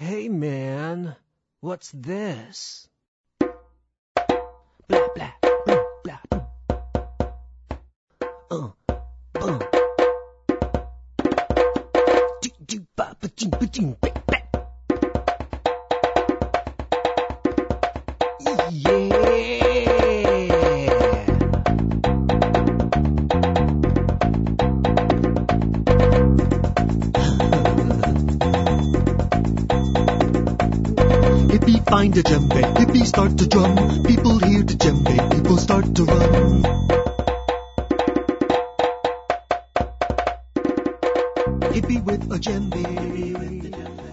Hey man, what's this? Blah blah blah blah. Hippie find a djembe, hippie start to drum. People hear the djembe, people start to run. Hippie with a djembe.